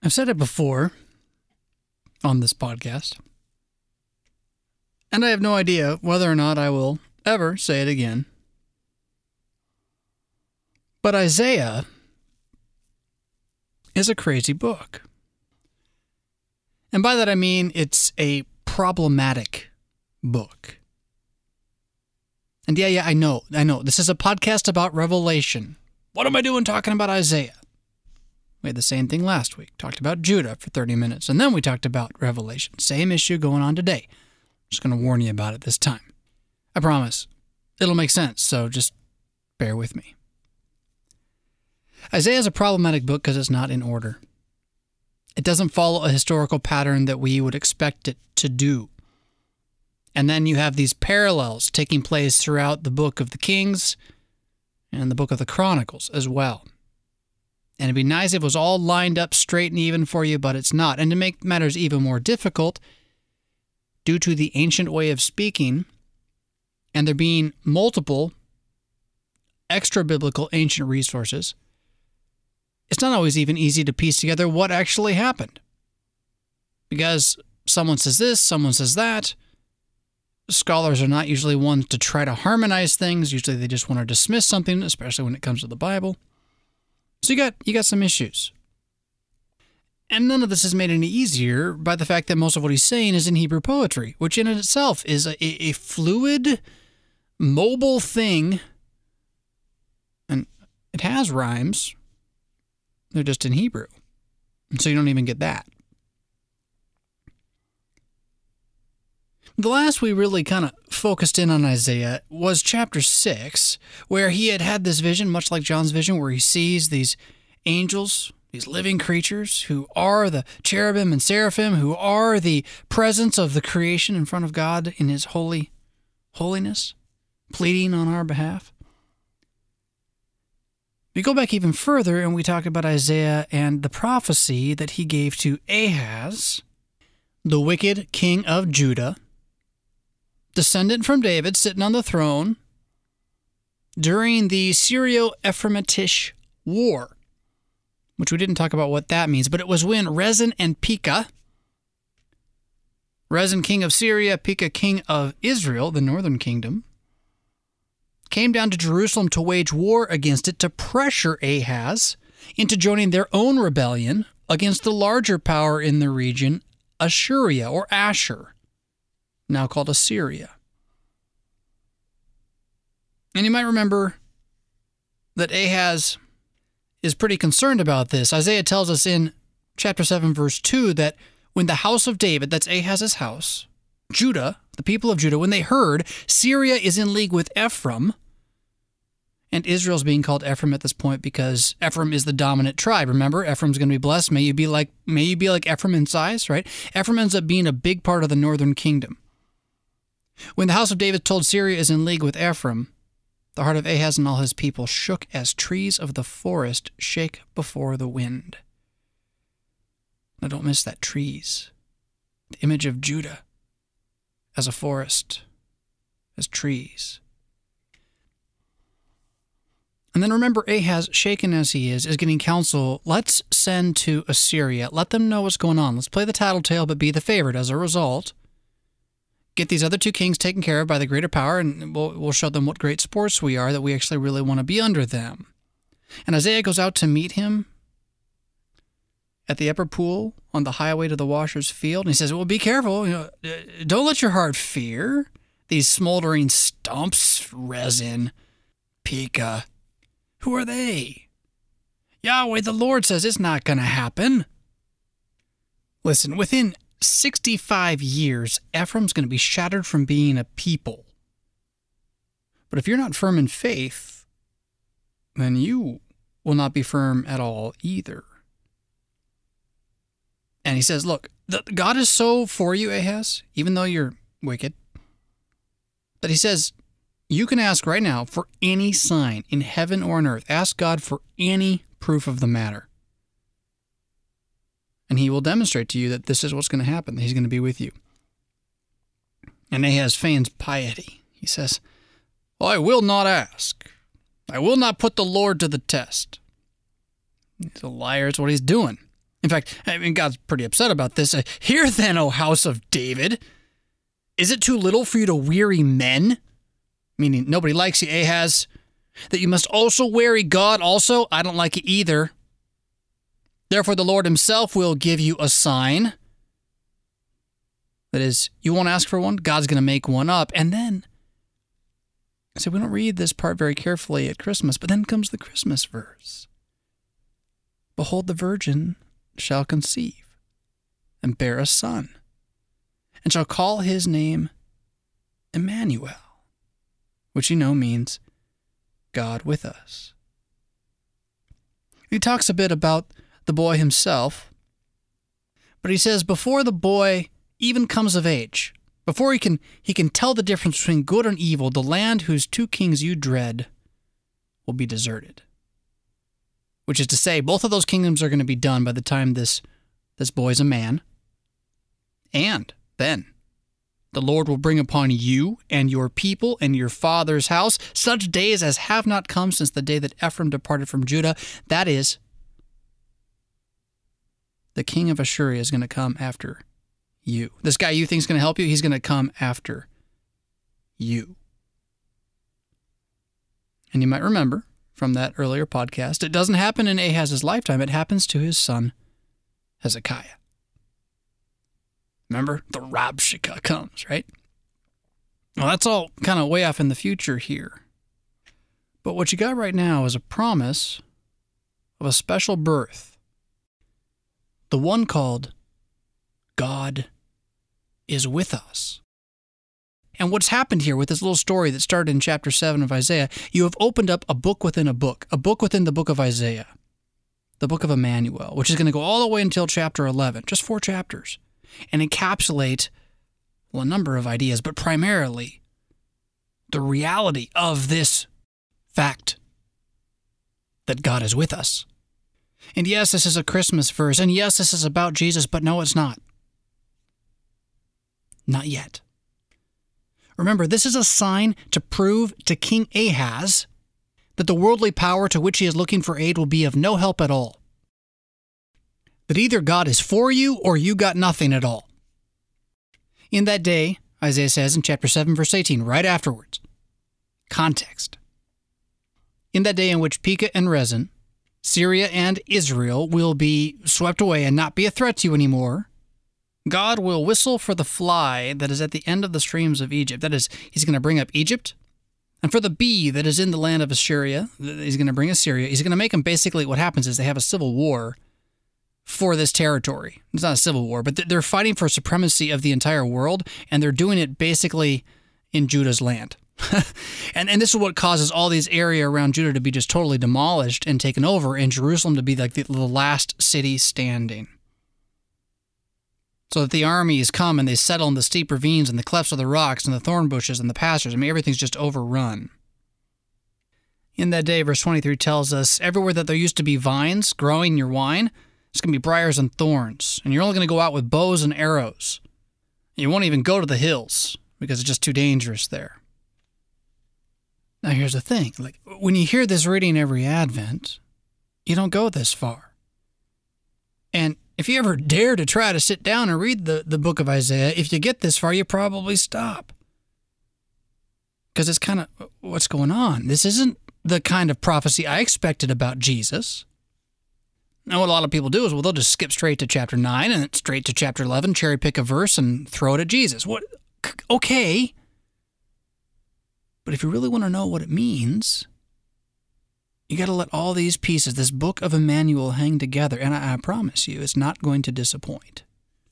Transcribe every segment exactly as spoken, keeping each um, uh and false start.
I've said it before on this podcast, and I have no idea whether or not I will ever say it again. But Isaiah is a crazy book. And by that I mean it's a problematic book. And yeah, yeah, I know, I know. This is a podcast about Revelation. What am I doing talking about Isaiah? We had the same thing last week. Talked about Judah for thirty minutes, and then we talked about Revelation. Same issue going on today. Just going to warn you about it this time. I promise. It'll make sense, so just bear with me. Isaiah is a problematic book because it's not in order. It doesn't follow a historical pattern that we would expect it to do. And then you have these parallels taking place throughout the book of the Kings and the book of the Chronicles as well. And it'd be nice if it was all lined up straight and even for you, but it's not. And to make matters even more difficult, due to the ancient way of speaking, and there being multiple extra-biblical ancient resources, it's not always even easy to piece together what actually happened. Because someone says this, someone says that. Scholars are not usually ones to try to harmonize things. Usually they just want to dismiss something, especially when it comes to the Bible. So you got you got some issues. And none of this is made any easier by the fact that most of what he's saying is in Hebrew poetry, which in itself is a, a fluid, mobile thing. And it has rhymes. They're just in Hebrew. And so you don't even get that. The last we really kind of focused in on Isaiah was chapter six, where he had had this vision, much like John's vision, where he sees these angels, these living creatures who are the cherubim and seraphim, who are the presence of the creation in front of God in his holy holiness, pleading on our behalf. We go back even further and we talk about Isaiah and the prophecy that he gave to Ahaz, the wicked king of Judah, descendant from David, sitting on the throne during the Syro-Ephraimitish War, which we didn't talk about what that means, but it was when Rezin and Pekah, Rezin king of Syria, Pekah king of Israel, the northern kingdom, came down to Jerusalem to wage war against it, to pressure Ahaz into joining their own rebellion against the larger power in the region, Assyria or Ashur, now called Assyria. And you might remember that Ahaz is pretty concerned about this. Isaiah tells us in chapter seven, verse two, that when the house of David, that's Ahaz's house, Judah, the people of Judah, when they heard Syria is in league with Ephraim, and Israel's being called Ephraim at this point because Ephraim is the dominant tribe. Remember, Ephraim's going to be blessed. May you be like, may you be like Ephraim in size, right? Ephraim ends up being a big part of the northern kingdom. When the house of David told Syria is in league with Ephraim, the heart of Ahaz and all his people shook as trees of the forest shake before the wind. Now don't miss that, trees. The image of Judah as a forest, as trees. And then remember, Ahaz, shaken as he is, is getting counsel. Let's send to Assyria. Let them know what's going on. Let's play the tattletale, but be the favorite. As a result, get these other two kings taken care of by the greater power, and we'll, we'll show them what great sports we are, that we actually really want to be under them. And Isaiah goes out to meet him at the upper pool on the highway to the washer's field. And he says, well, be careful. You know, don't let your heart fear these smoldering stumps, Rezin, Pekah. Who are they? Yahweh, the Lord, says it's not going to happen. Listen, within sixty-five years, Ephraim's going to be shattered from being a people. But if you're not firm in faith, then you will not be firm at all either. And he says, look, the, God is so for you, Ahaz, even though you're wicked, that he says, you can ask right now for any sign in heaven or on earth. Ask God for any proof of the matter. And he will demonstrate to you that this is what's going to happen, that he's going to be with you. And Ahaz feigns piety. He says, well, I will not ask. I will not put the Lord to the test. He's a liar. It's what he's doing. In fact, I mean, God's pretty upset about this. Uh, Hear then, O house of David, is it too little for you to weary men? Meaning nobody likes you, Ahaz. That you must also weary God also? I don't like it either. Therefore the Lord himself will give you a sign. That is, you won't ask for one, God's going to make one up. And then, so we don't read this part very carefully at Christmas, but then comes the Christmas verse. Behold, the virgin shall conceive and bear a son, and shall call his name Emmanuel, which you know means God with us. He talks a bit about the boy himself, but he says before the boy even comes of age, before he can he can tell the difference between good and evil, the land whose two kings you dread will be deserted. Which is to say, both of those kingdoms are going to be done by the time this, this boy's a man. And then the Lord will bring upon you and your people and your father's house such days as have not come since the day that Ephraim departed from Judah. That is, the king of Assyria is going to come after you. This guy you think is going to help you, he's going to come after you. And you might remember from that earlier podcast, it doesn't happen in Ahaz's lifetime. It happens to his son, Hezekiah. Remember? The Rabshakeh comes, right? Well, that's all kind of way off in the future here. But what you got right now is a promise of a special birth. The one called God is with us. And what's happened here with this little story that started in chapter seven of Isaiah, you have opened up a book within a book, a book within the book of Isaiah, the book of Emmanuel, which is going to go all the way until chapter eleven, just four chapters, and encapsulate, well, a number of ideas, but primarily the reality of this fact that God is with us. And yes, this is a Christmas verse, and yes, this is about Jesus, but no, it's not. Not yet. Remember, this is a sign to prove to King Ahaz that the worldly power to which he is looking for aid will be of no help at all. That either God is for you or you got nothing at all. In that day, Isaiah says in chapter seven, verse eighteen, right afterwards, context. In that day in which Pekah and Rezin, Syria and Israel will be swept away and not be a threat to you anymore, God will whistle for the fly that is at the end of the streams of Egypt. That is, he's going to bring up Egypt. And for the bee that is in the land of Assyria, he's going to bring Assyria. He's going to make them basically, what happens is they have a civil war for this territory. It's not a civil war, but they're fighting for supremacy of the entire world, and they're doing it basically in Judah's land. and and this is what causes all these area around Judah to be just totally demolished and taken over, and Jerusalem to be like the, the last city standing. So that the armies come and they settle in the steep ravines and the clefts of the rocks and the thorn bushes and the pastures. I mean, everything's just overrun. In that day, verse twenty-three tells us, everywhere that there used to be vines growing your wine, it's going to be briars and thorns. And you're only going to go out with bows and arrows. You won't even go to the hills because it's just too dangerous there. Now, here's the thing. Like, when you hear this reading every Advent, you don't go this far. And if you ever dare to try to sit down and read the, the book of Isaiah, if you get this far, you probably stop. Because it's kind of, what's going on? This isn't the kind of prophecy I expected about Jesus. Now, what a lot of people do is, well, they'll just skip straight to chapter nine and straight to chapter eleven, cherry pick a verse and throw it at Jesus. What? Okay. But if you really want to know what it means, you got to let all these pieces, this book of Emmanuel, hang together. And I, I promise you, it's not going to disappoint.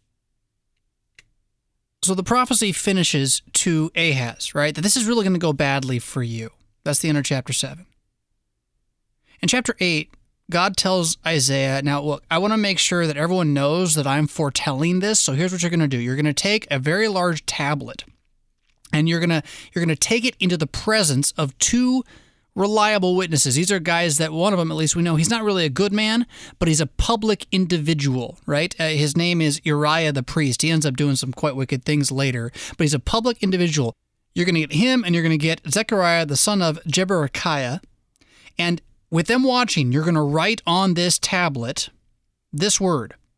So the prophecy finishes to Ahaz, right? That this is really going to go badly for you. That's the end of chapter seven. In chapter eight, God tells Isaiah, now look, I want to make sure that everyone knows that I'm foretelling this. So here's what you're going to do. You're going to take a very large tablet, and you're going to you're going to take it into the presence of two reliable witnesses. These are guys that, one of them, at least we know, he's not really a good man, but he's a public individual, right? Uh, his name is Uriah the priest. He ends up doing some quite wicked things later, but he's a public individual. You're going to get him, and you're going to get Zechariah, the son of Jeberechiah, and with them watching, you're going to write on this tablet this word,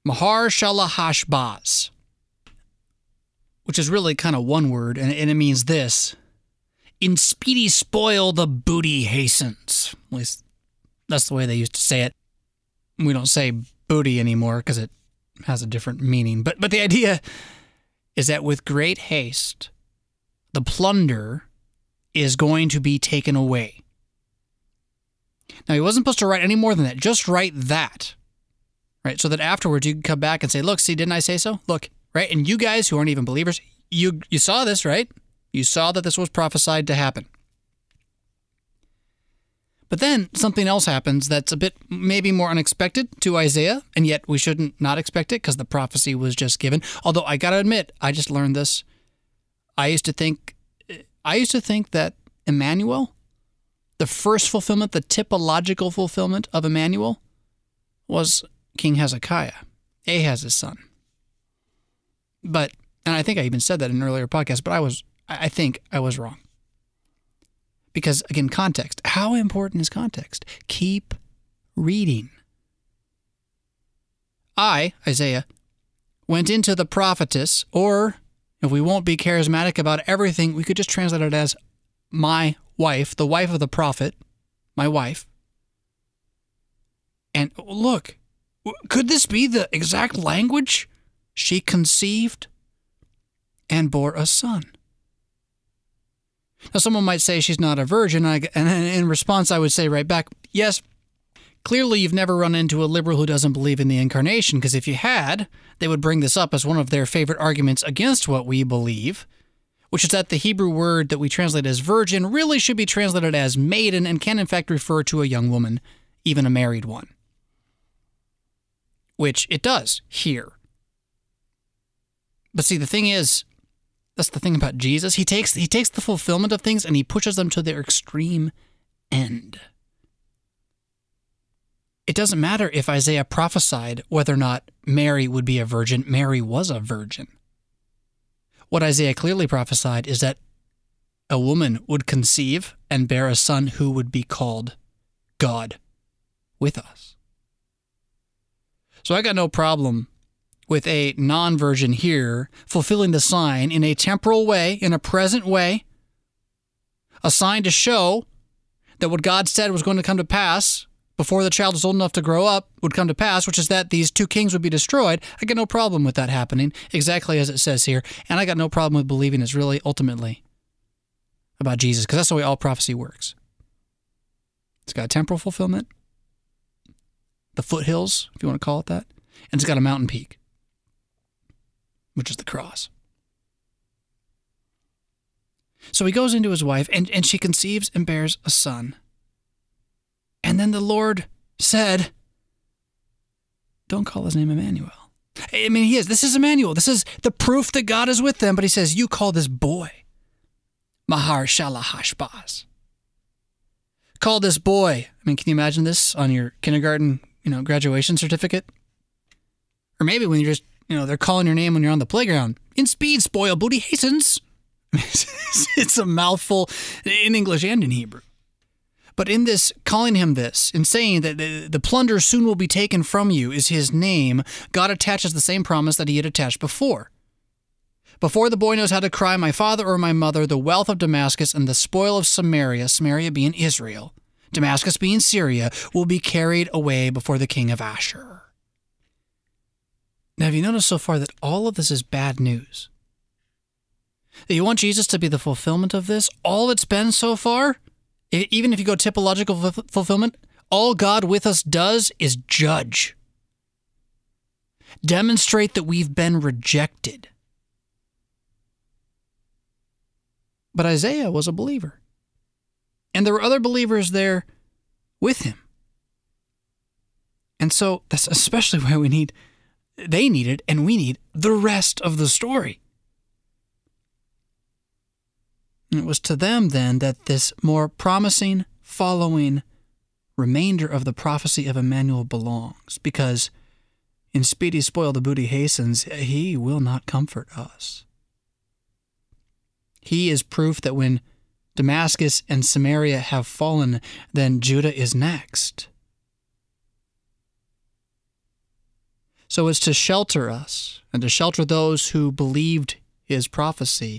Mahar-shalal-hash-baz, which is really kind of one word, and, and it means this: in speedy spoil the booty hastens. At least that's the way they used to say it. We don't say booty anymore because it has a different meaning. But but the idea is that with great haste, the plunder is going to be taken away. Now, he wasn't supposed to write any more than that. Just write that. Right? So that afterwards you can come back and say, look, see, didn't I say so? Look, right? And you guys who aren't even believers, you you saw this, right? You saw that this was prophesied to happen. But then something else happens that's a bit maybe more unexpected to Isaiah, and yet we shouldn't not expect it because the prophecy was just given. Although I got to admit, I just learned this. I used to think, I used to think that Emmanuel, the first fulfillment, the typological fulfillment of Emmanuel, was King Hezekiah, Ahaz's son. But, and I think I even said that in an earlier podcast, but I was, I think I was wrong. Because, again, context. How important is context? Keep reading. I, Isaiah, went into the prophetess, or if we won't be charismatic about everything, we could just translate it as my wife, the wife of the prophet, my wife. And look, could this be the exact language? She conceived and bore a son. Now, someone might say she's not a virgin, and in response, I would say right back, yes, clearly you've never run into a liberal who doesn't believe in the incarnation, because if you had, they would bring this up as one of their favorite arguments against what we believe, which is that the Hebrew word that we translate as virgin really should be translated as maiden and can in fact refer to a young woman, even a married one. Which it does here. But see, the thing is, that's the thing about Jesus. He takes he takes the fulfillment of things and he pushes them to their extreme end. It doesn't matter if Isaiah prophesied whether or not Mary would be a virgin. Mary was a virgin. What Isaiah clearly prophesied is that a woman would conceive and bear a son who would be called God with us. So I got no problem with a non-virgin here fulfilling the sign in a temporal way, in a present way, a sign to show that what God said was going to come to pass before the child was old enough to grow up would come to pass, which is that these two kings would be destroyed. I got no problem with that happening, exactly as it says here, and I got no problem with believing it's really ultimately about Jesus, because that's the way all prophecy works. It's got a temporal fulfillment, the foothills, if you want to call it that, and it's got a mountain peak, which is the cross. So he goes into his wife, and, and she conceives and bears a son. And then the Lord said, don't call his name Emmanuel. I mean, he is. This is Emmanuel. This is the proof that God is with them. But he says, you call this boy Mahar-shalal-hash-baz. Call this boy. I mean, can you imagine this on your kindergarten, you know, graduation certificate? Or maybe when you're just, you know, they're calling your name when you're on the playground. In speed, spoil booty hastens. It's a mouthful in English and in Hebrew. But in this, calling him this, in saying that the, the plunder soon will be taken from you is his name, God attaches the same promise that he had attached before. Before the boy knows how to cry, my father or my mother, the wealth of Damascus and the spoil of Samaria, Samaria being Israel, Damascus being Syria, will be carried away before the king of Ashur. Now, have you noticed so far that all of this is bad news? That you want Jesus to be the fulfillment of this? All it's been so far? Even if you go typological f- fulfillment, all God with us does is judge. Demonstrate that we've been rejected. But Isaiah was a believer. And there were other believers there with him. And so that's especially why we need, they needed, and we need the rest of the story. And it was to them, then, that this more promising, following remainder of the prophecy of Emmanuel belongs, because in speedy spoil the booty hastens, he will not comfort us. He is proof that when Damascus and Samaria have fallen, then Judah is next. so as to shelter us and to shelter those who believed his prophecy,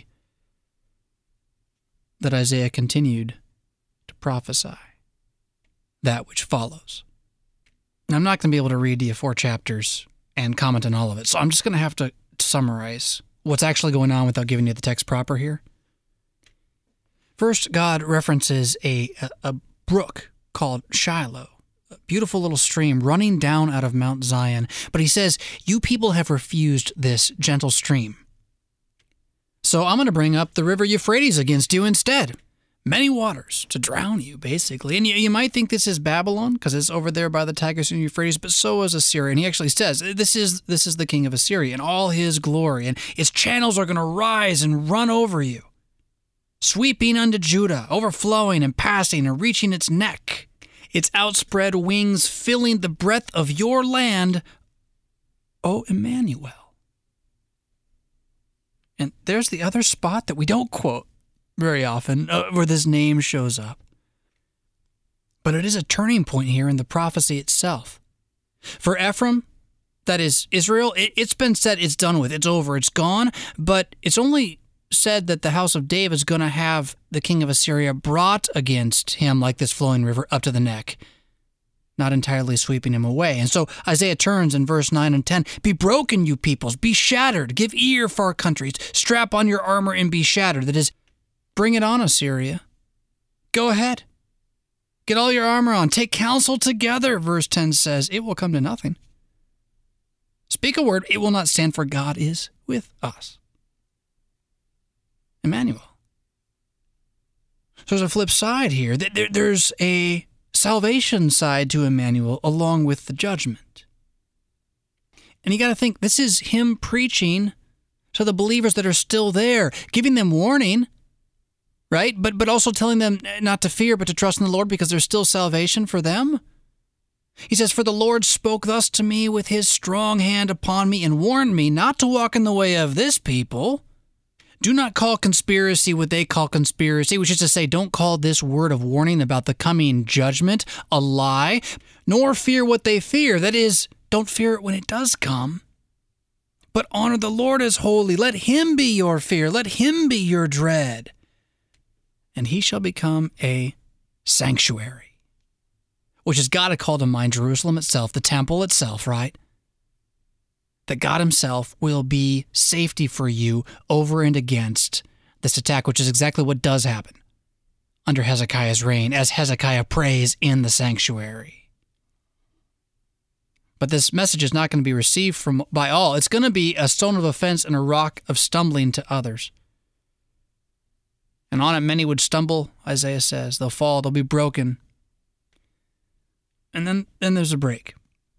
that Isaiah continued to prophesy that which follows. Now, I'm not going to be able to read to you four chapters and comment on all of it, so I'm just going to have to summarize what's actually going on without giving you the text proper here. First, God references a, a, a brook called Shiloh, a beautiful little stream running down out of Mount Zion, but he says, you people have refused this gentle stream. So I'm going to bring up the river Euphrates against you instead. Many waters to drown you, basically. And you, you might think this is Babylon because it's over there by the Tigris and Euphrates, but so is Assyria. And he actually says, this is this is the king of Assyria in all his glory, and its channels are going to rise and run over you, sweeping unto Judah, overflowing and passing and reaching its neck, its outspread wings filling the breadth of your land, O Emmanuel. And there's the other spot that we don't quote very often, uh, where this name shows up. But it is a turning point here in the prophecy itself. For Ephraim, that is Israel, it, it's been said it's done with, it's over, it's gone, but it's only said that the house of David is going to have the king of Assyria brought against him like this flowing river up to the neck, not entirely sweeping him away. And so Isaiah turns in verse nine and ten, be broken, you peoples, be shattered, give ear, far countries, strap on your armor and be shattered. That is, bring it on, Assyria. Go ahead. Get all your armor on. Take counsel together, verse ten says. It will come to nothing. Speak a word, it will not stand, for God is with us. Emmanuel. So there's a flip side here. There's a salvation side to Emmanuel along with the judgment. And you got to think, this is him preaching to the believers that are still there, giving them warning, right? But but also telling them not to fear, but to trust in the Lord because there's still salvation for them. He says, for the Lord spoke thus to me with his strong hand upon me and warned me not to walk in the way of this people. Do not call conspiracy what they call conspiracy, which is to say, don't call this word of warning about the coming judgment a lie, nor fear what they fear. That is, don't fear it when it does come, but honor the Lord as holy. Let him be your fear. Let him be your dread. And he shall become a sanctuary, which has got to call to mind Jerusalem itself, the temple itself, right? That God himself will be safety for you over and against this attack, which is exactly what does happen under Hezekiah's reign, as Hezekiah prays in the sanctuary. But this message is not going to be received from by all. It's going to be a stone of offense and a rock of stumbling to others. And on it many would stumble, Isaiah says. They'll fall, they'll be broken. And then, then there's a break.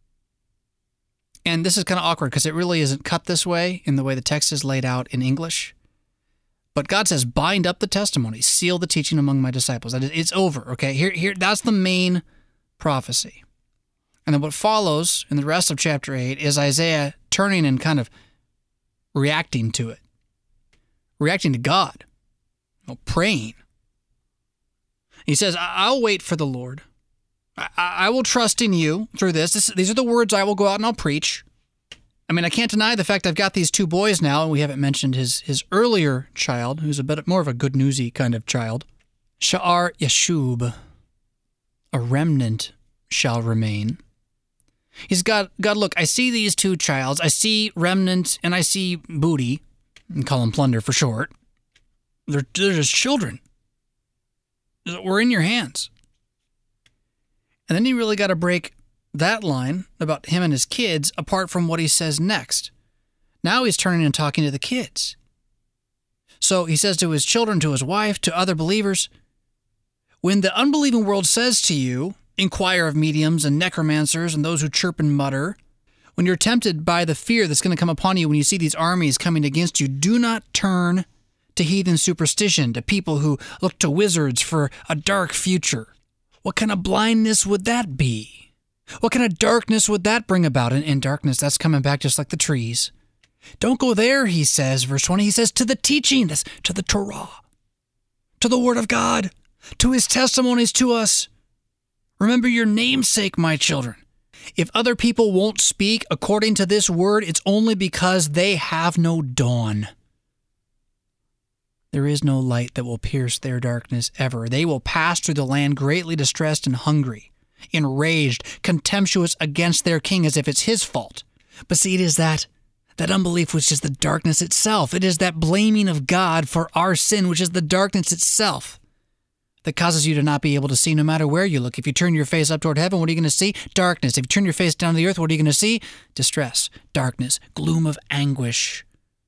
And this is kind of awkward because it really isn't cut this way in the way the text is laid out in English. But God says, bind up the testimony, seal the teaching among my disciples. That is, it's over, okay? Here, here, that's the main prophecy. And then what follows in the rest of chapter eight is Isaiah turning and kind of reacting to it. Reacting to God. You know, praying. He says, I'll wait for the Lord. I, I will trust in you through this. this. These are the words I will go out and I'll preach. I mean, I can't deny the fact I've got these two boys now, and we haven't mentioned his his earlier child, who's a bit more of a good newsy kind of child. Sha'ar Yashub, a remnant shall remain. He's got, God, look, I see these two childs. I see remnant and I see booty, and call them plunder for short. They're, they're just children. We're in your hands. And then you really got to break that line about him and his kids apart from what he says next. Now he's turning and talking to the kids. So he says to his children, to his wife, to other believers, when the unbelieving world says to you, inquire of mediums and necromancers and those who chirp and mutter, when you're tempted by the fear that's going to come upon you when you see these armies coming against you, do not turn to heathen superstition, to people who look to wizards for a dark future. What kind of blindness would that be? What kind of darkness would that bring about? And in darkness, that's coming back just like the trees. Don't go there, he says, verse twenty. He says, to the teaching, that's to the Torah, to the Word of God, to his testimonies to us. Remember your namesake, my children. If other people won't speak according to this word, it's only because they have no dawn. There is no light that will pierce their darkness ever. They will pass through the land greatly distressed and hungry, enraged, contemptuous against their king as if it's his fault. But see, it is that, that unbelief which is the darkness itself. It is that blaming of God for our sin, which is the darkness itself, that causes you to not be able to see no matter where you look. If you turn your face up toward heaven, what are you going to see? Darkness. If you turn your face down to the earth, what are you going to see? Distress, darkness, gloom of anguish.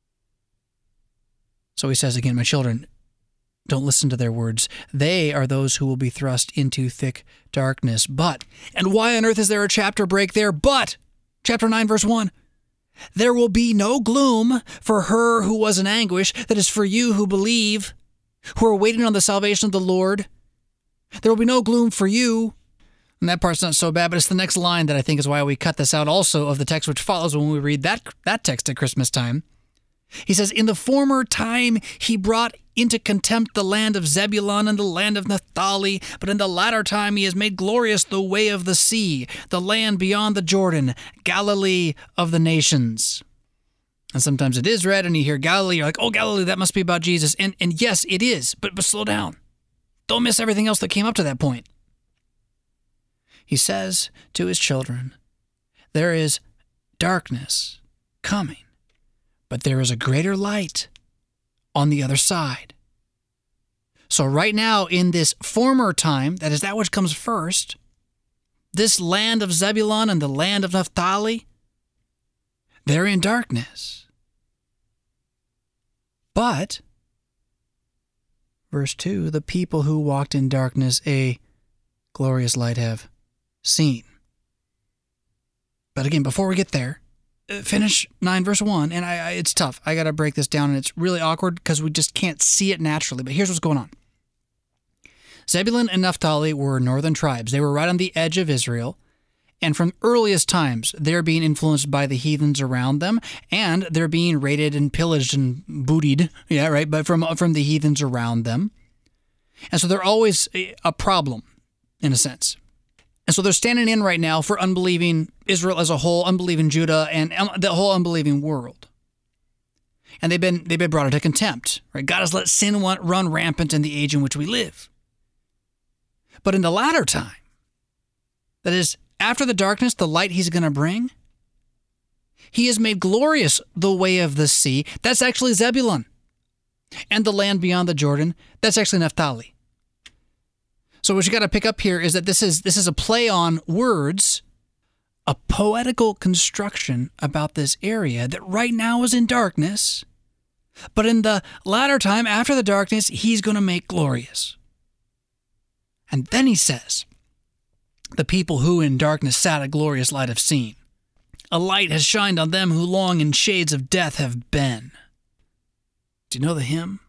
So he says again, my children, don't listen to their words. They are those who will be thrust into thick darkness. But, and why on earth is there a chapter break there? But, chapter nine, verse one, there will be no gloom for her who was in anguish, that is for you who believe, who are waiting on the salvation of the Lord. There will be no gloom for you. And that part's not so bad, but it's the next line that I think is why we cut this out also of the text which follows when we read that, that text at Christmas time. He says, in the former time he brought into contempt the land of Zebulun and the land of Naphtali, but in the latter time he has made glorious the way of the sea, the land beyond the Jordan, Galilee of the nations. And sometimes it is read and you hear Galilee, you're like, oh, Galilee, that must be about Jesus. And and yes, it is, but, but slow down. Don't miss everything else that came up to that point. He says to his children, there is darkness coming, but there is a greater light on the other side. So right now in this former time, that is that which comes first, this land of Zebulun and the land of Naphtali, they're in darkness. But, verse two, the people who walked in darkness a glorious light have seen. But again, before we get there, finish nine verse one, and I, I it's tough. I got to break this down, and it's really awkward because we just can't see it naturally. But here's what's going on. Zebulun and Naphtali were northern tribes. They were right on the edge of Israel, and from earliest times, they're being influenced by the heathens around them, and they're being raided and pillaged and bootied, yeah, right, but from, from the heathens around them. And so they're always a problem, in a sense. And so they're standing in right now for unbelieving Israel as a whole, unbelieving Judah, and the whole unbelieving world. And they've been they've been brought into contempt. Right? God has let sin run rampant in the age in which we live. But in the latter time, that is, after the darkness, the light he's going to bring, he has made glorious the way of the sea. That's actually Zebulun. And the land beyond the Jordan, that's actually Naphtali. So what you got to pick up here is that this is this is a play on words, a poetical construction about this area that right now is in darkness, but in the latter time, after the darkness, he's going to make glorious. And then he says, the people who in darkness sat a glorious light have seen. A light has shined on them who long in shades of death have been. Do you know the hymn?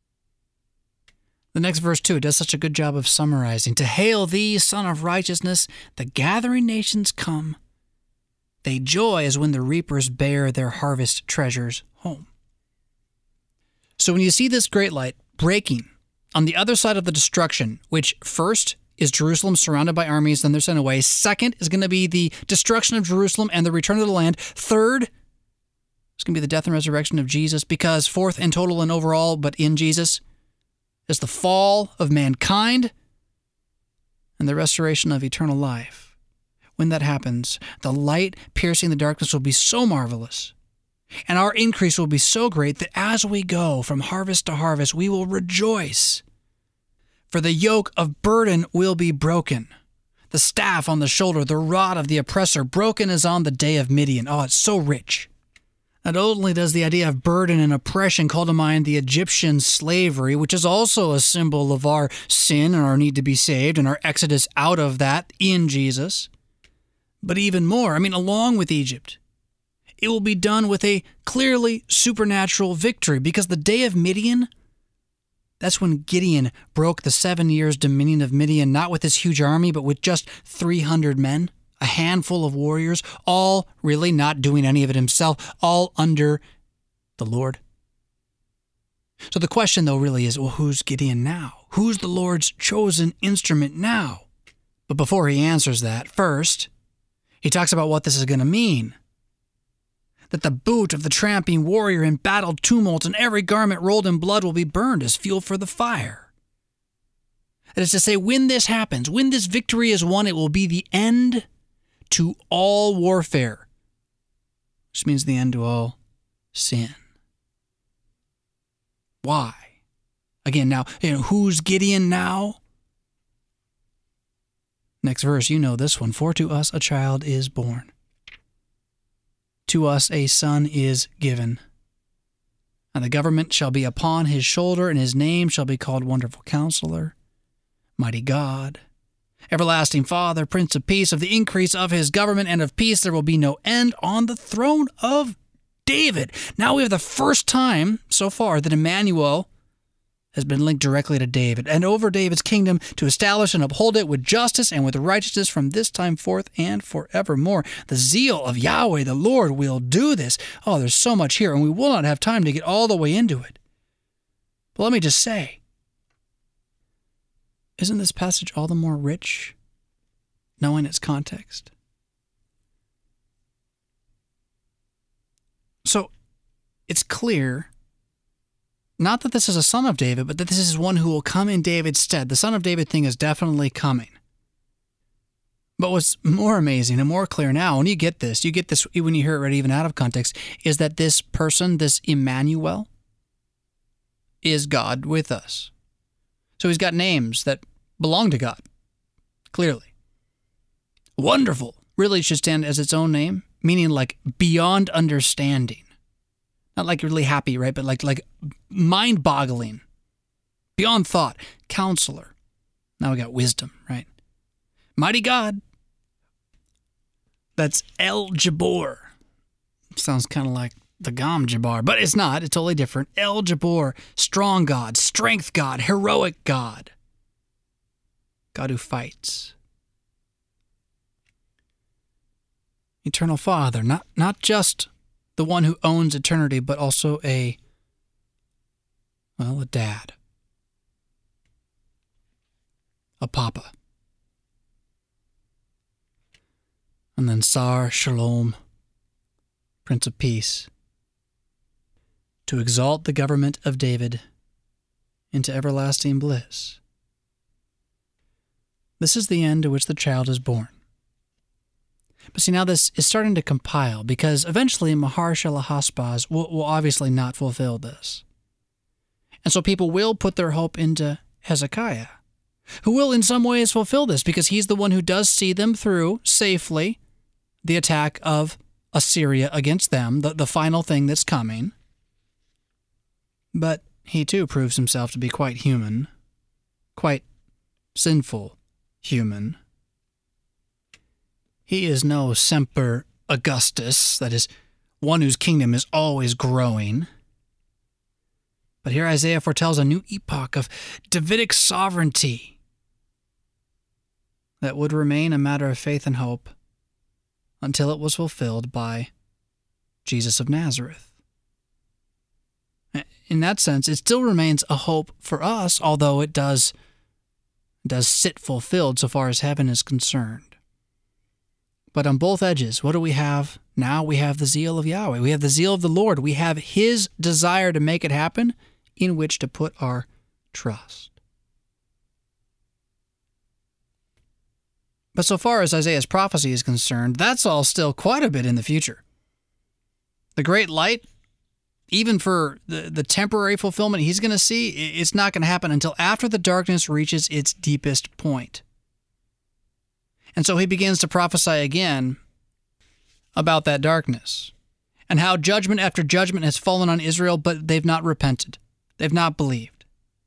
The next verse, too, does such a good job of summarizing. To hail thee, Son of Righteousness, the gathering nations come. They joy as when the reapers bear their harvest treasures home. So when you see this great light breaking on the other side of the destruction, which first is Jerusalem surrounded by armies, then they're sent away. Second is going to be the destruction of Jerusalem and the return of the land. Third is going to be the death and resurrection of Jesus, because fourth and total and overall, but in Jesus, is the fall of mankind and the restoration of eternal life. When that happens, the light piercing the darkness will be so marvelous, and our increase will be so great that as we go from harvest to harvest, we will rejoice. For the yoke of burden will be broken. The staff on the shoulder, the rod of the oppressor, broken as on the day of Midian. Oh, it's so rich. Not only does the idea of burden and oppression call to mind the Egyptian slavery, which is also a symbol of our sin and our need to be saved and our exodus out of that in Jesus, but even more, I mean, along with Egypt, it will be done with a clearly supernatural victory, because the day of Midian, that's when Gideon broke the seven years dominion of Midian, not with his huge army, but with just three hundred men. A handful of warriors, all really not doing any of it himself, all under the Lord. So the question, though, really is, well, who's Gideon now? Who's the Lord's chosen instrument now? But before he answers that, first, He talks about what this is going to mean. That the boot of the tramping warrior in battle tumult and every garment rolled in blood will be burned as fuel for the fire. That is to say, when this happens, when this victory is won, it will be the end to all warfare, which means the end to all sin. Why? Again, now, you know, who's Gideon now? Next verse, you know this one. For to us a child is born. To us a son is given. And the government shall be upon his shoulder, and his name shall be called Wonderful Counselor, Mighty God, Everlasting Father, Prince of Peace. Of the increase of his government and of peace there will be no end on the throne of David. Now we have the first time so far that Emmanuel has been linked directly to David, and over David's kingdom to establish and uphold it with justice and with righteousness from this time forth and forevermore. The zeal of Yahweh, the Lord, will do this. Oh, there's so much here, and we will not have time to get all the way into it. But let me just say, isn't this passage all the more rich, knowing its context? So, it's clear, not that this is a son of David, but that this is one who will come in David's stead. The son of David thing is definitely coming. But what's more amazing and more clear now, when you get this, you get this when you hear it read even out of context, is that this person, this Emmanuel, is God with us. So he's got names that belong to God, clearly. Wonderful really should stand as its own name, meaning like beyond understanding. Not like really happy, right? But like like mind-boggling, beyond thought. Counselor. Now we got wisdom, right? Mighty God. That's El Jabbar. Sounds kind of like the Gom Jabbar, but it's not. It's totally different. El Jabbar, strong God, strength God, heroic God. God who fights. Eternal Father, not not just the one who owns eternity, but also a, well, a dad. A papa. And then Sar Shalom, Prince of Peace, to exalt the government of David into everlasting bliss. This is the end to which the child is born. But see, now this is starting to compile, because eventually Mahar-shalal-hash-baz will, will obviously not fulfill this. And so people will put their hope into Hezekiah, who will in some ways fulfill this, because he's the one who does see them through safely the attack of Assyria against them, the, the final thing that's coming. But he too proves himself to be quite human, quite sinful human. He is no Semper Augustus, that is, one whose kingdom is always growing. But here Isaiah foretells a new epoch of Davidic sovereignty that would remain a matter of faith and hope until it was fulfilled by Jesus of Nazareth. In that sense, it still remains a hope for us, although it does, does sit fulfilled so far as heaven is concerned. But on both edges, what do we have now? We have the zeal of Yahweh. We have the zeal of the Lord. We have His desire to make it happen in which to put our trust. But so far as Isaiah's prophecy is concerned, that's all still quite a bit in the future. The great light, even for the, the temporary fulfillment he's going to see, it's not going to happen until after the darkness reaches its deepest point. And so he begins to prophesy again about that darkness and how judgment after judgment has fallen on Israel, but they've not repented. They've not believed.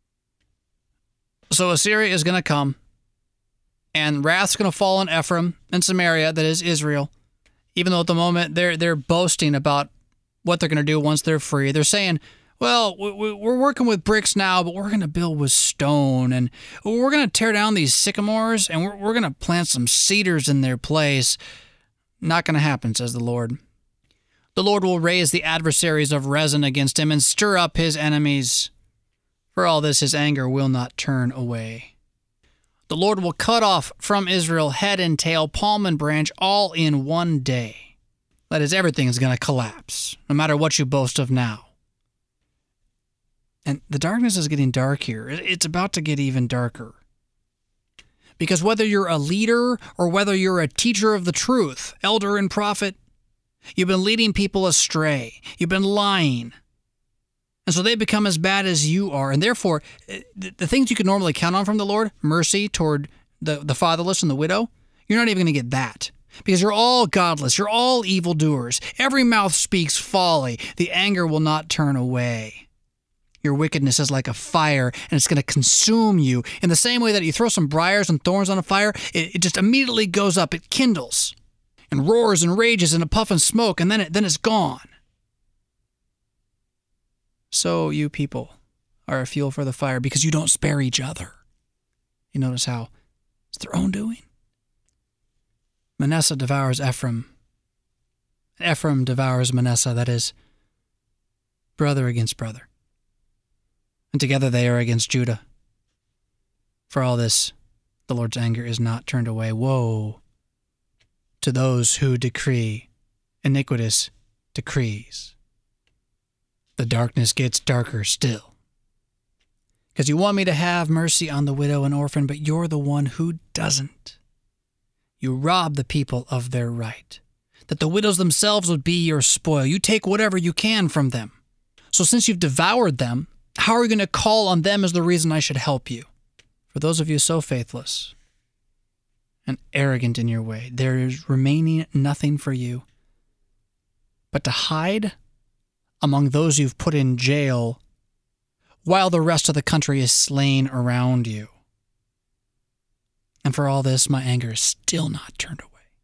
So Assyria is going to come, and wrath's going to fall on Ephraim and Samaria, that is Israel, even though at the moment they're they're boasting about what they're going to do once they're free. They're saying, well, we're working with bricks now, but we're going to build with stone, and we're going to tear down these sycamores, and we're, we're going to plant some cedars in their place. Not going to happen, says the Lord. The Lord will raise the adversaries of Rezin against him and stir up his enemies. For all this, his anger will not turn away. The Lord will cut off from Israel head and tail, palm and branch, all in one day. That is, everything is going to collapse, no matter what you boast of now. And the darkness is getting dark here. It's about to get even darker. Because whether you're a leader or whether you're a teacher of the truth, elder and prophet, you've been leading people astray. You've been lying. And so they become as bad as you are. And therefore, the, the things you can normally count on from the Lord, mercy toward the, the fatherless and the widow, you're not even going to get that. Because you're all godless. You're all evildoers. Every mouth speaks folly. The anger will not turn away. Your wickedness is like a fire, and it's going to consume you. In the same way that you throw some briars and thorns on a fire, it, it just immediately goes up. It kindles and roars and rages in a puff and smoke, and then, it, then it's gone. So you people are a fuel for the fire because you don't spare each other. You notice how it's their own doing? Manasseh devours Ephraim. Ephraim devours Manasseh, that is, brother against brother. And together they are against Judah. For all this, the Lord's anger is not turned away. Woe to those who decree iniquitous decrees. The darkness gets darker still. Because you want me to have mercy on the widow and orphan, but you're the one who doesn't. You rob the people of their right, that the widows themselves would be your spoil. You take whatever you can from them. So since you've devoured them, how are you going to call on them as the reason I should help you? For those of you so faithless and arrogant in your way, there is remaining nothing for you but to hide among those you've put in jail while the rest of the country is slain around you. And for all this, my anger is still not turned away.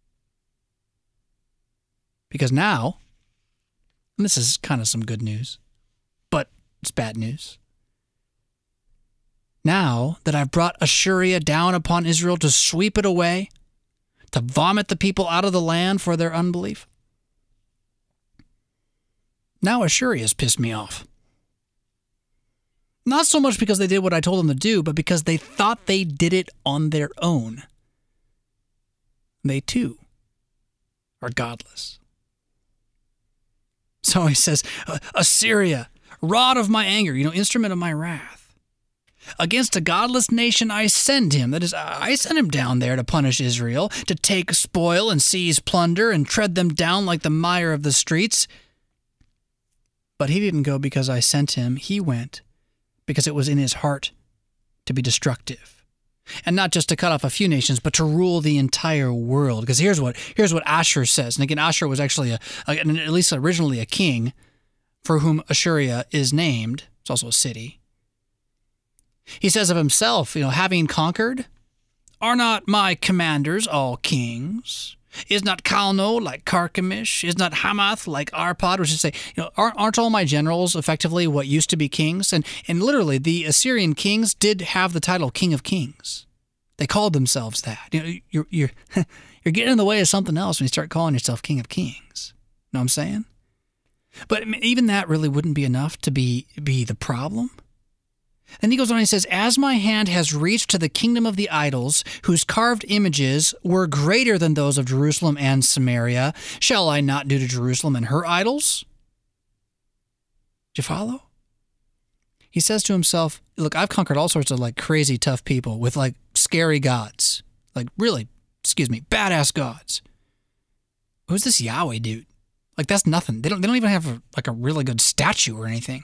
Because now, and this is kind of some good news, but it's bad news. Now that I've brought Assyria down upon Israel to sweep it away, to vomit the people out of the land for their unbelief, now Assyria has pissed me off. Not so much because they did what I told them to do, but because they thought they did it on their own. They too are godless. So he says, Assyria, rod of my anger, you know, instrument of my wrath. Against a godless nation I send him. That is, I send him down there to punish Israel, to take spoil and seize plunder and tread them down like the mire of the streets. But he didn't go because I sent him. He went because it was in his heart to be destructive. And not just to cut off a few nations, but to rule the entire world. Because here's what here's what Ashur says. And again, Ashur was actually, a, a, at least originally, a king for whom Assyria is named. It's also a city. He says of himself, you know, having conquered, are not my commanders all kings? Is not Calno like Carchemish? Is not Hamath like Arpad? Which is to say, you know, aren't, aren't all my generals effectively what used to be kings? And and literally, the Assyrian kings did have the title King of Kings. They called themselves that. You know, you're you're you're getting in the way of something else when you start calling yourself King of Kings. Know what I'm saying? But even that really wouldn't be enough to be be the problem. Then he goes on and he says, as my hand has reached to the kingdom of the idols, whose carved images were greater than those of Jerusalem and Samaria, shall I not do to Jerusalem and her idols? Do you follow? He says to himself, look, I've conquered all sorts of like crazy tough people with like scary gods, like really, excuse me, badass gods. Who's this Yahweh dude? Like that's nothing. They don't, they don't even have a, like a really good statue or anything.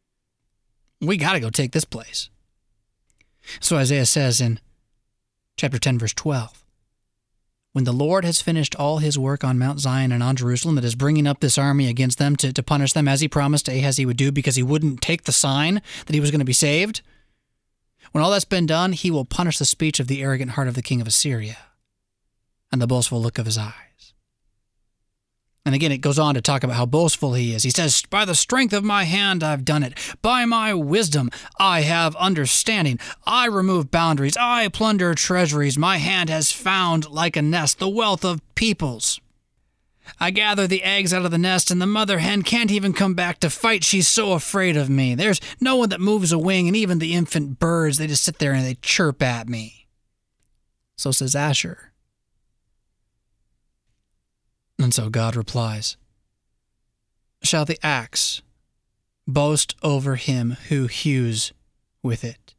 We got to go take this place. So Isaiah says in chapter ten, verse twelve, when the Lord has finished all his work on Mount Zion and on Jerusalem, that is bringing up this army against them to, to punish them, as he promised Ahaz he would do because he wouldn't take the sign that he was going to be saved, when all that's been done, he will punish the speech of the arrogant heart of the king of Assyria and the boastful look of his eyes. And again, it goes on to talk about how boastful he is. He says, by the strength of my hand I've done it. By my wisdom I have understanding. I remove boundaries. I plunder treasuries. My hand has found, like a nest, the wealth of peoples. I gather the eggs out of the nest, and the mother hen can't even come back to fight. She's so afraid of me. There's no one that moves a wing, and even the infant birds, they just sit there and they chirp at me. So says Asher. And so God replies, shall the axe boast over him who hews with it?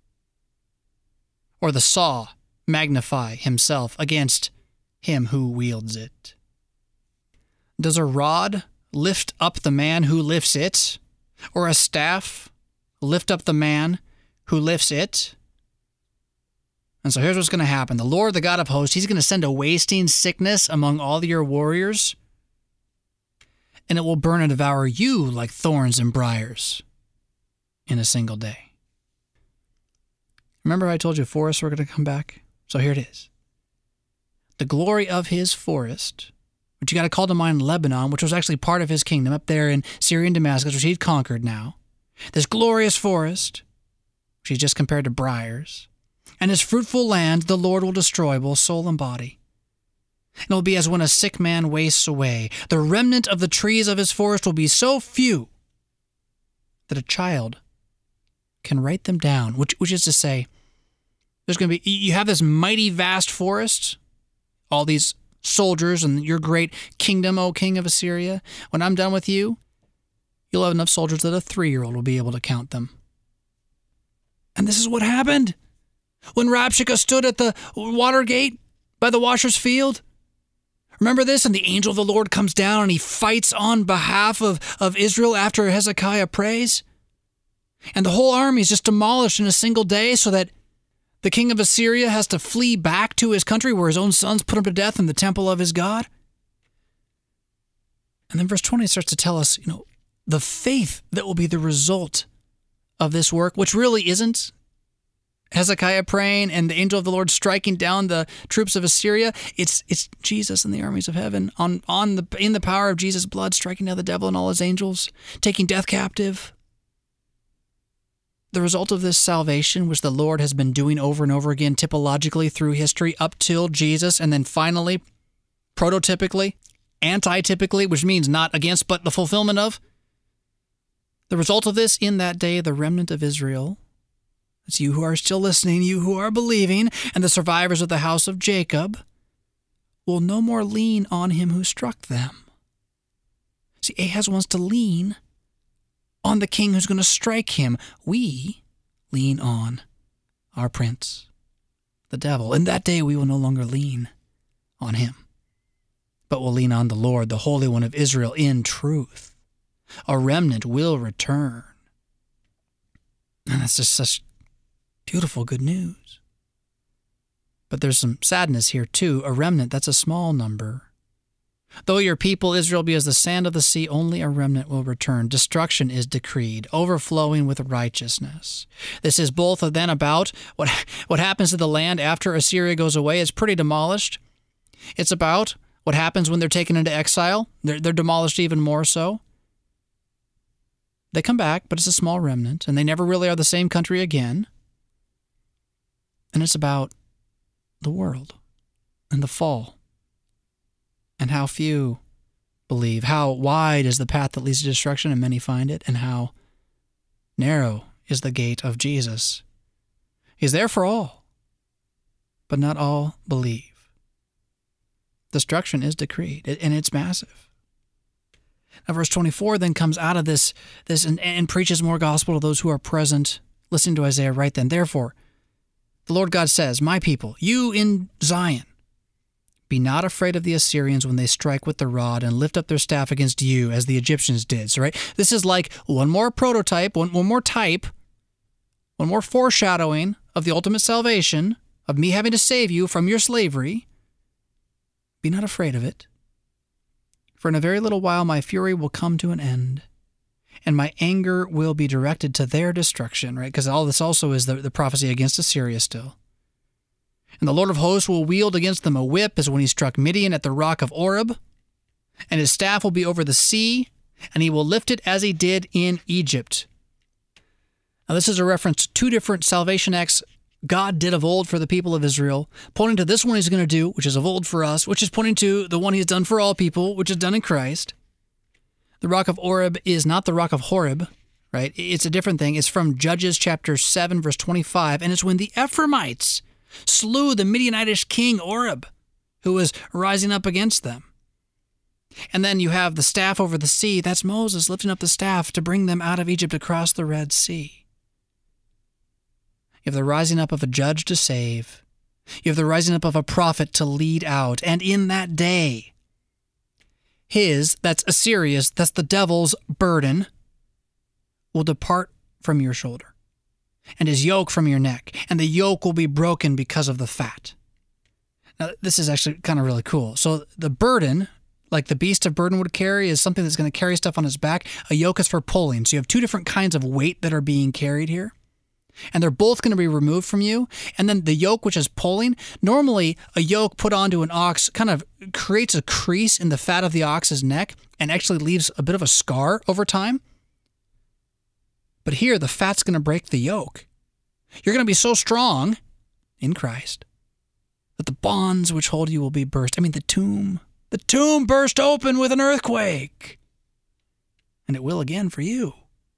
Or the saw magnify himself against him who wields it? Does a rod lift up the man who lifts it? Or a staff lift up the man who lifts it? And so here's what's going to happen. The Lord, the God of hosts, he's going to send a wasting sickness among all your warriors, and it will burn and devour you like thorns and briars in a single day. Remember I told you forests were going to come back? So here it is. The glory of his forest, which you got to call to mind Lebanon, which was actually part of his kingdom up there in Syria and Damascus, which he'd conquered now. This glorious forest, which he just compared to briars, and his fruitful land the Lord will destroy, both soul and body. And it will be as when a sick man wastes away. The remnant of the trees of his forest will be so few that a child can write them down, which, which is to say, there's going to be, you have this mighty vast forest, all these soldiers and your great kingdom, O king of Assyria. When I'm done with you, you'll have enough soldiers that a three-year-old will be able to count them. And this is what happened when Rabshakeh stood at the water gate by the washer's field. Remember this? And the angel of the Lord comes down and he fights on behalf of, of Israel after Hezekiah prays. And the whole army is just demolished in a single day so that the king of Assyria has to flee back to his country where his own sons put him to death in the temple of his God. And then verse twenty starts to tell us, you know, the faith that will be the result of this work, which really isn't Hezekiah praying and the angel of the Lord striking down the troops of Assyria. It's it's Jesus and the armies of heaven on on the in the power of Jesus' blood, striking down the devil and all his angels, taking death captive. The result of this salvation, which the Lord has been doing over and over again typologically through history up till Jesus, and then finally, prototypically, anti-typically, which means not against but the fulfillment of. The result of this, in that day, the remnant of Israel, it's you who are still listening, you who are believing, and the survivors of the house of Jacob, will no more lean on him who struck them. See, Ahaz wants to lean on the king who's going to strike him. We lean on our prince, the devil. In that day we will no longer lean on him, but will lean on the Lord, the Holy One of Israel, in truth. A remnant will return. And that's just such beautiful good news. But there's some sadness here too. A remnant, that's a small number. Though your people, Israel, be as the sand of the sea, only a remnant will return. Destruction is decreed, overflowing with righteousness. This is both then about what, what happens to the land after Assyria goes away. It's pretty demolished. It's about what happens when they're taken into exile. They're, they're demolished even more so. They come back, but it's a small remnant, and they never really are the same country again. And it's about the world and the fall. And how few believe, how wide is the path that leads to destruction, and many find it, and how narrow is the gate of Jesus. He's there for all, but not all believe. Destruction is decreed, and it's massive. Now, verse twenty-four then comes out of this, this and, and preaches more gospel to those who are present. Listen to Isaiah right then. Therefore, the Lord God says, my people, you in Zion, be not afraid of the Assyrians when they strike with the rod and lift up their staff against you, as the Egyptians did. So, right, this is like one more prototype, one, one more type, one more foreshadowing of the ultimate salvation, of me having to save you from your slavery. Be not afraid of it. For in a very little while my fury will come to an end, and my anger will be directed to their destruction, right? Because all this also is the, the prophecy against Assyria still. And the Lord of hosts will wield against them a whip, as when he struck Midian at the rock of Oreb. And his staff will be over the sea, and he will lift it as he did in Egypt. Now this is a reference to two different salvation acts God did of old for the people of Israel, pointing to this one he's going to do, which is of old for us, which is pointing to the one he's done for all people, which is done in Christ. The rock of Oreb is not the rock of Horeb, right? It's a different thing. It's from Judges chapter seven, verse twenty-five, and it's when the Ephraimites slew the Midianitish king Oreb, who was rising up against them. And then you have the staff over the sea. That's Moses lifting up the staff to bring them out of Egypt across the Red Sea. You have the rising up of a judge to save. You have the rising up of a prophet to lead out. And in that day, his, that's Assyria's, that's the devil's burden, will depart from your shoulder, and his yoke from your neck, and the yoke will be broken because of the fat. Now, this is actually kind of really cool. So the burden, like the beast of burden would carry, is something that's going to carry stuff on his back. A yoke is for pulling. So you have two different kinds of weight that are being carried here. And they're both going to be removed from you. And then the yoke, which is pulling, normally a yoke put onto an ox kind of creates a crease in the fat of the ox's neck and actually leaves a bit of a scar over time. But here, the fat's going to break the yoke. You're going to be so strong in Christ that the bonds which hold you will be burst. I mean, the tomb, the tomb burst open with an earthquake. And it will again for you.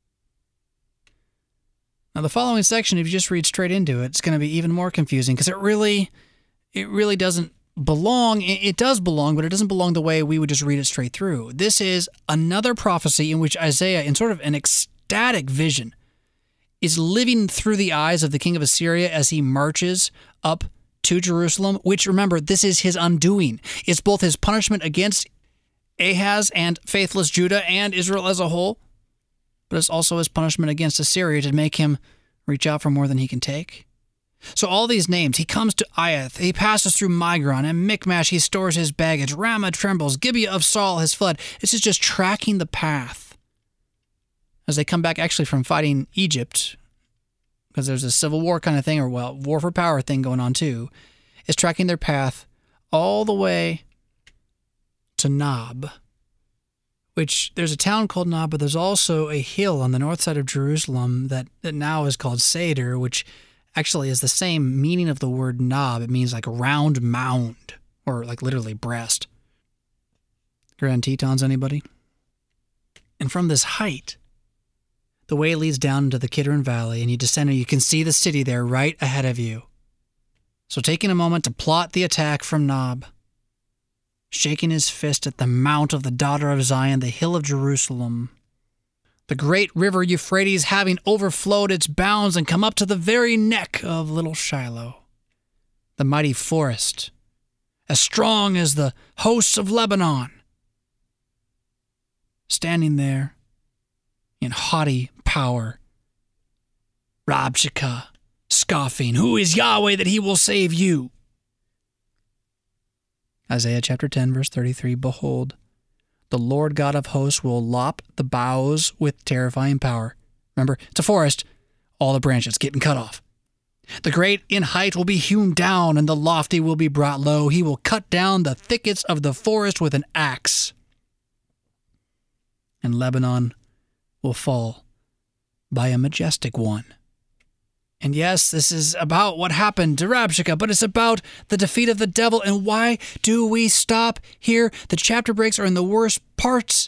Now, the following section, if you just read straight into it, it's going to be even more confusing because it really, it really doesn't belong. It does belong, but it doesn't belong the way we would just read it straight through. This is another prophecy in which Isaiah, in sort of an ecstatic vision, is living through the eyes of the king of Assyria as he marches up to Jerusalem, which, remember, this is his undoing. It's both his punishment against Ahaz and faithless Judah and Israel as a whole, but it's also his punishment against Assyria to make him reach out for more than he can take. So all these names, he comes to Iath, he passes through Migron, and Michmash he stores his baggage, Ramah trembles, Gibeah of Saul has fled. This is just tracking the path as they come back actually from fighting Egypt, because there's a civil war kind of thing, or well, war for power thing going on too, is tracking their path all the way to Nob, which there's a town called Nob, but there's also a hill on the north side of Jerusalem that, that now is called Seder, which actually is the same meaning of the word Nob. It means like a round mound, or like literally breast. Grand Tetons, anybody? And from this height, the way leads down into the Kidron Valley, and you descend and you can see the city there right ahead of you. So taking a moment to plot the attack from Nob, shaking his fist at the mount of the daughter of Zion, the hill of Jerusalem, the great river Euphrates having overflowed its bounds and come up to the very neck of little Shiloh, the mighty forest, as strong as the hosts of Lebanon, standing there in haughty power, Rabshakeh, scoffing, who is Yahweh that he will save you? Isaiah chapter ten, verse thirty-three, behold, the Lord God of hosts will lop the boughs with terrifying power. Remember, it's a forest, all the branches getting cut off. The great in height will be hewn down, and the lofty will be brought low. He will cut down the thickets of the forest with an axe. And Lebanon will fall by a majestic one. And yes, this is about what happened to Rabshakeh, but it's about the defeat of the devil. And why do we stop here? The chapter breaks are in the worst parts.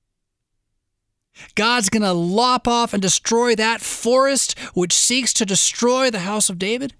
God's going to lop off and destroy that forest which seeks to destroy the house of David.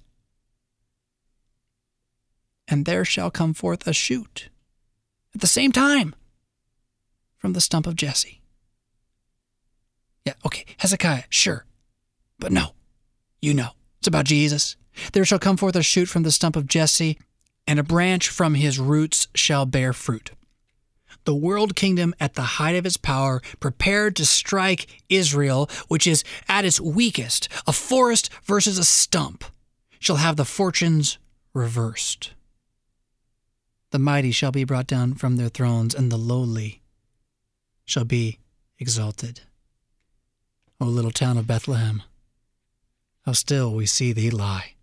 And there shall come forth a shoot at the same time from the stump of Jesse. Yeah, okay, Hezekiah, sure. But no. You know, it's about Jesus. There shall come forth a shoot from the stump of Jesse, and a branch from his roots shall bear fruit. The world kingdom at the height of its power, prepared to strike Israel, which is at its weakest, a forest versus a stump, shall have the fortunes reversed. The mighty shall be brought down from their thrones, and the lowly shall be exalted. O little town of Bethlehem, how still we see thee lie.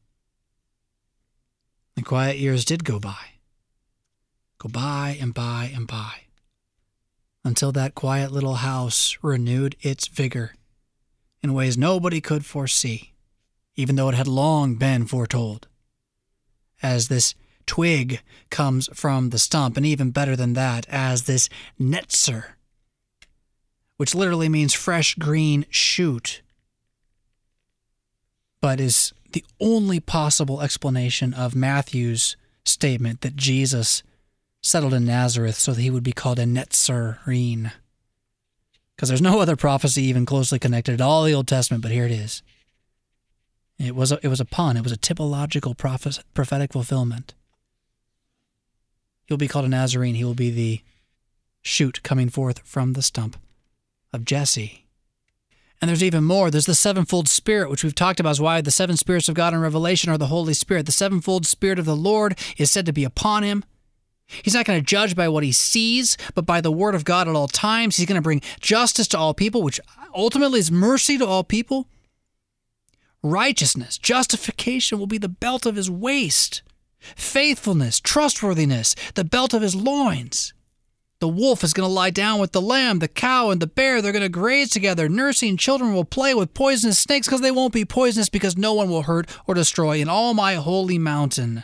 The quiet years did go by, go by and by and by, until that quiet little house renewed its vigor in ways nobody could foresee, even though it had long been foretold. As this twig comes from the stump, and even better than that, as this netzer, which literally means fresh green shoot, but is the only possible explanation of Matthew's statement that Jesus settled in Nazareth so that he would be called a Netzarim. Because there's no other prophecy even closely connected to all the Old Testament, but here it is. It was a, it was a pun. It was a typological prophes- prophetic fulfillment. He'll be called a Nazarene. He will be the shoot coming forth from the stump of Jesse. And there's even more. There's the sevenfold Spirit, which we've talked about is why the seven spirits of God in Revelation are the Holy Spirit. The sevenfold Spirit of the Lord is said to be upon him. He's not going to judge by what he sees, but by the word of God at all times. He's going to bring justice to all people, which ultimately is mercy to all people. Righteousness, justification will be the belt of his waist. Faithfulness, trustworthiness, the belt of his loins. The wolf is going to lie down with the lamb, the cow and the bear. They're going to graze together. Nursing children will play with poisonous snakes because they won't be poisonous because no one will hurt or destroy in all my holy mountain.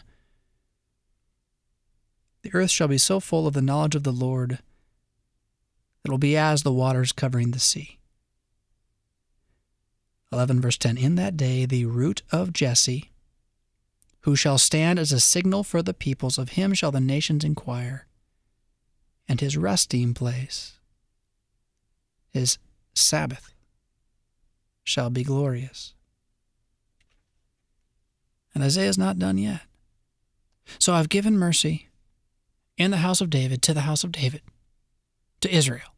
The earth shall be so full of the knowledge of the Lord that it will be as the waters covering the sea. eleven verse ten, in that day the root of Jesse, who shall stand as a signal for the peoples, of him shall the nations inquire. And his resting place, his Sabbath, shall be glorious. And Isaiah's not done yet. So I've given mercy in the house of David to the house of David, to Israel.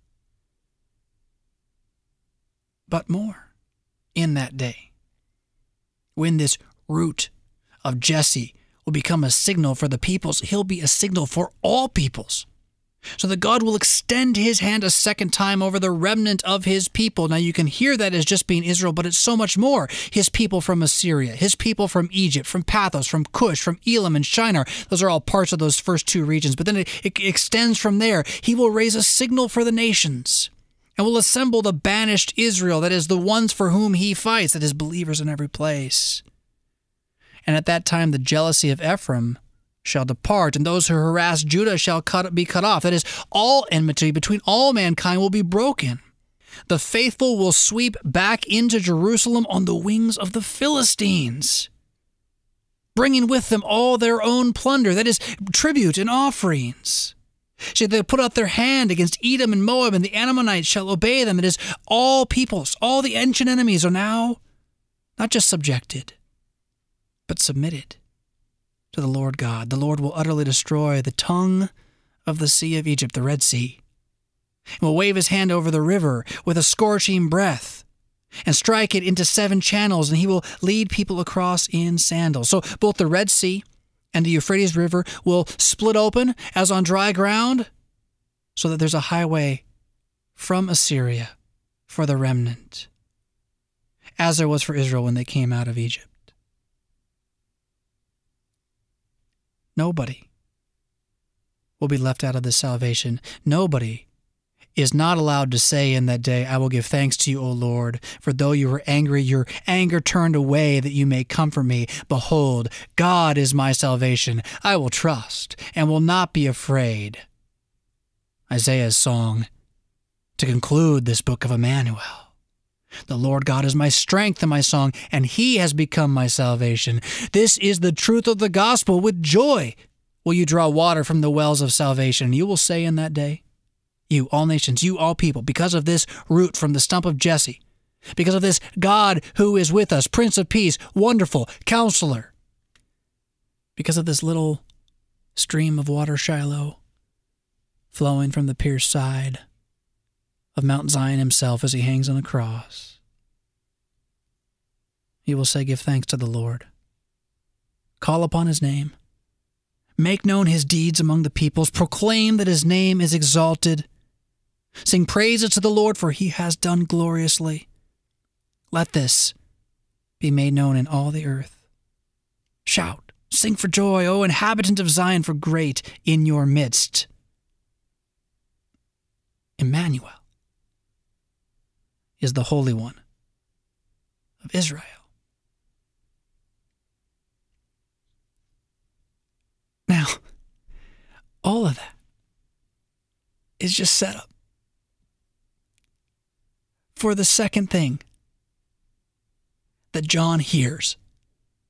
But more, in that day, when this root of Jesse will become a signal for the peoples, he'll be a signal for all peoples. So that God will extend his hand a second time over the remnant of his people. Now you can hear that as just being Israel, but it's so much more. His people from Assyria, his people from Egypt, from Pathos, from Cush, from Elam and Shinar. Those are all parts of those first two regions. But then it, it extends from there. He will raise a signal for the nations and will assemble the banished Israel, that is the ones for whom he fights, that is believers in every place. And at that time the jealousy of Ephraim shall depart, and those who harass Judah shall cut, be cut off. That is, all enmity between all mankind will be broken. The faithful will sweep back into Jerusalem on the wings of the Philistines, bringing with them all their own plunder, that is, tribute and offerings. So they put out their hand against Edom and Moab, and the Ammonites shall obey them. It is all peoples, all the ancient enemies are now not just subjected, but submitted to the Lord God. The Lord will utterly destroy the tongue of the sea of Egypt, the Red Sea, and will wave his hand over the river with a scorching breath and strike it into seven channels, and he will lead people across in sandals. So both the Red Sea and the Euphrates River will split open as on dry ground, so that there's a highway from Assyria for the remnant, as there was for Israel when they came out of Egypt. Nobody will be left out of this salvation. Nobody is not allowed to say in that day, I will give thanks to you, O Lord, for though you were angry, your anger turned away that you may comfort me. Behold, God is my salvation. I will trust and will not be afraid. Isaiah's song to conclude this book of Emmanuel. The Lord God is my strength and my song, and he has become my salvation. This is the truth of the gospel. With joy will you draw water from the wells of salvation. You will say in that day, you, all nations, you, all people, because of this root from the stump of Jesse, because of this God who is with us, Prince of Peace, Wonderful, Counselor, because of this little stream of water, Shiloh, flowing from the pierced side of Mount Zion himself as he hangs on the cross. You will say, give thanks to the Lord. Call upon his name. Make known his deeds among the peoples. Proclaim that his name is exalted. Sing praises to the Lord, for he has done gloriously. Let this be made known in all the earth. Shout, sing for joy, O inhabitant of Zion, for great in your midst. Emmanuel is the Holy One of Israel. Now, all of that is just set up for the second thing that John hears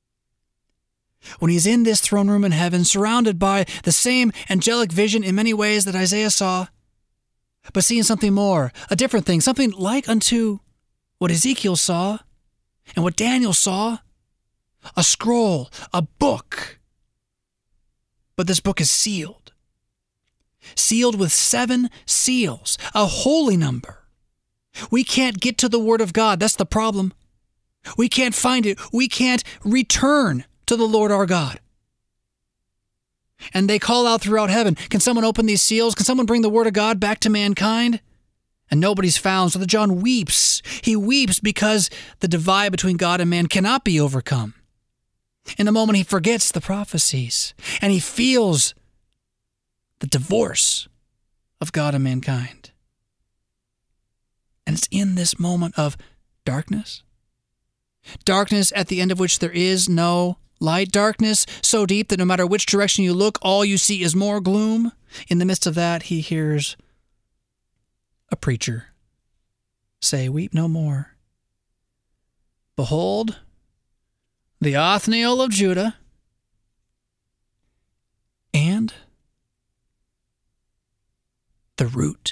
when he's in this throne room in heaven, surrounded by the same angelic vision in many ways that Isaiah saw, but seeing something more, a different thing, something like unto what Ezekiel saw and what Daniel saw, a scroll, a book. But this book is sealed, sealed with seven seals, a holy number. We can't get to the Word of God. That's the problem. We can't find it. We can't return to the Lord our God. And they call out throughout heaven, can someone open these seals? Can someone bring the Word of God back to mankind? And nobody's found. So the John weeps. He weeps because the divide between God and man cannot be overcome. In the moment he forgets the prophecies and he feels the divorce of God and mankind. And it's in this moment of darkness. Darkness at the end of which there is no light. Darkness so deep that no matter which direction you look, all you see is more gloom. In the midst of that, he hears a preacher say, "Weep no more. Behold, the Othniel of Judah and the root,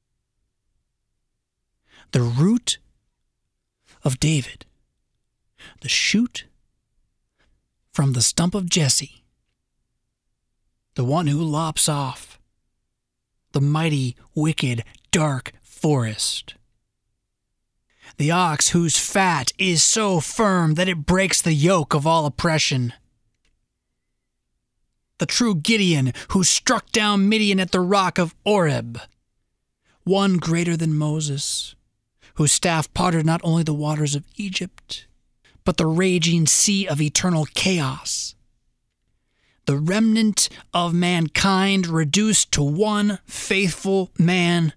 the root of David, the shoot from the stump of Jesse, the one who lops off the mighty, wicked, dark forest. The ox whose fat is so firm that it breaks the yoke of all oppression. The true Gideon who struck down Midian at the rock of Oreb. One greater than Moses, whose staff parted not only the waters of Egypt, but the raging sea of eternal chaos. The remnant of mankind reduced to one faithful man.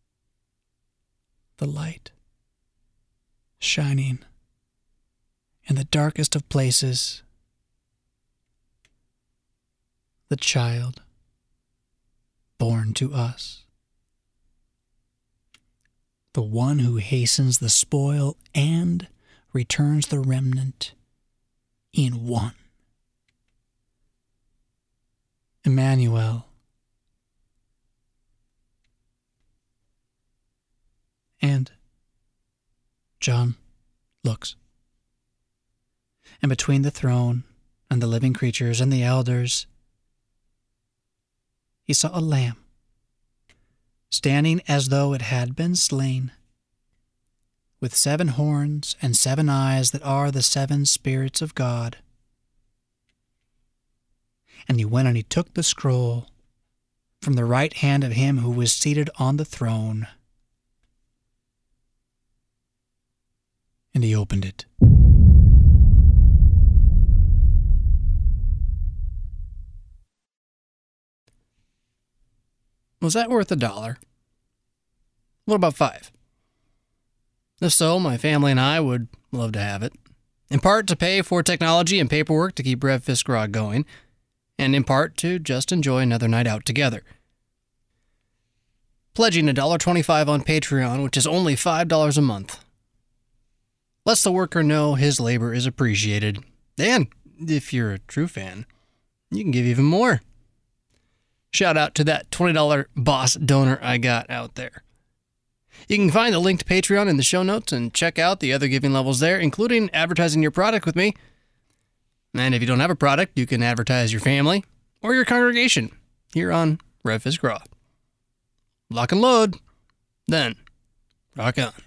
The light shining in the darkest of places. The child born to us. The one who hastens the spoil and returns the remnant in one. Emmanuel. And John looks. And between the throne and the living creatures and the elders, he saw a lamb, standing as though it had been slain, with seven horns and seven eyes that are the seven spirits of God. And he went and he took the scroll from the right hand of him who was seated on the throne, and he opened it. Was that worth a dollar? What about five? If so, my family and I would love to have it. In part to pay for technology and paperwork to keep Rev Fiskra going, and in part to just enjoy another night out together. Pledging one dollar and twenty-five cents on Patreon, which is only five dollars a month, lets the worker know his labor is appreciated. And if you're a true fan, you can give even more. Shout out to that twenty dollars boss donor I got out there. You can find the link to Patreon in the show notes and check out the other giving levels there, including advertising your product with me. And if you don't have a product, you can advertise your family or your congregation here on Rev Fiskra. Lock and load, then rock on.